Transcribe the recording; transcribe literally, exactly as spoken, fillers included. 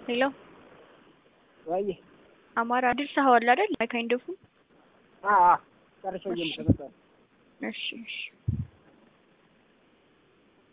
ሄሎ ወይ አማራ አድርሰኸዋል አይደል? ካይንድ ኦፍ አአ ጨርሼ እየመሰለኝ። እሺ እሺ